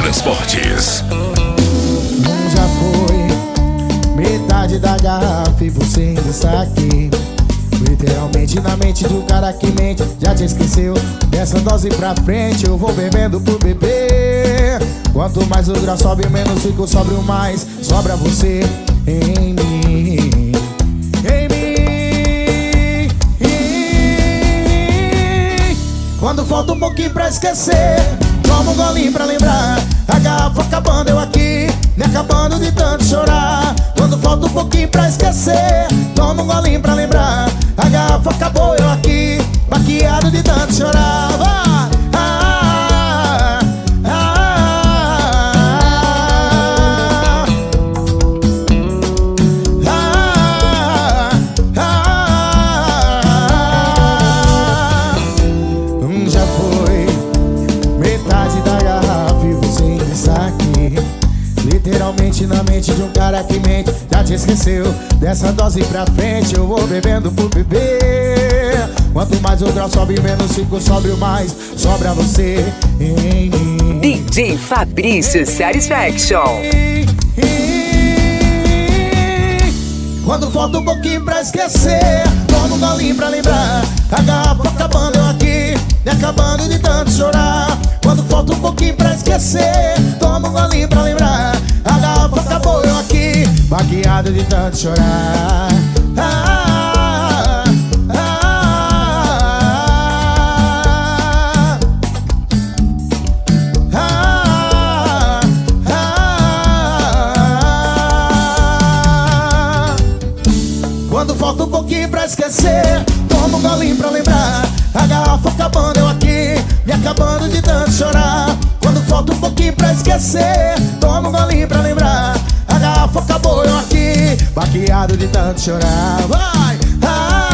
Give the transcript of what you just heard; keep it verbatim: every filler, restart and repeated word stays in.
Transportes. Já foi metade da garrafa e você ainda está aqui. Literalmente na mente do cara que mente. Já te esqueceu, dessa dose pra frente eu vou bebendo por beber. Quanto mais o grau sobe, menos fico sóbrio, mais sobra você em mim. Em mim. Quando falta um pouquinho pra esquecer, toma um golinho pra lembrar. A garrafa acabando, eu aqui, me acabando de tanto chorar. Quando falta um pouquinho pra esquecer, toma um golinho pra lembrar. A garrafa acabou, eu aqui, baqueado de tanto chorar. Vai! Ah, ah, ah, ah, ah. Já foi metade da garrafa e você ainda está aqui. Literalmente na mente de um cara que mente. Já te esqueceu, dessa dose pra frente eu vou bebendo por beber. Quanto mais o grau sobe, menos fico sóbrio, mais sobra você em mim. D J Fabrício Satisfaction. Quando falta um pouquinho pra esquecer, toma um golinho pra lembrar. A garrafa acabando, eu aqui, me acabando de tanto chorar. Quando falta um pouquinho pra esquecer, toma um golinho pra lembrar. A garrafa acabou, eu aqui, baqueado de tanto chorar. Ah, ah, ah, ah, ah. Quando falta um pouquinho pra esquecer, toma um golinho pra lembrar. A garrafa acabando, eu aqui, me acabando de tanto chorar. Quando falta um pouquinho pra esquecer, toma um golinho pra lembrar. A garrafa acabou, eu aqui, baqueado de tanto chorar. Vai! Ah,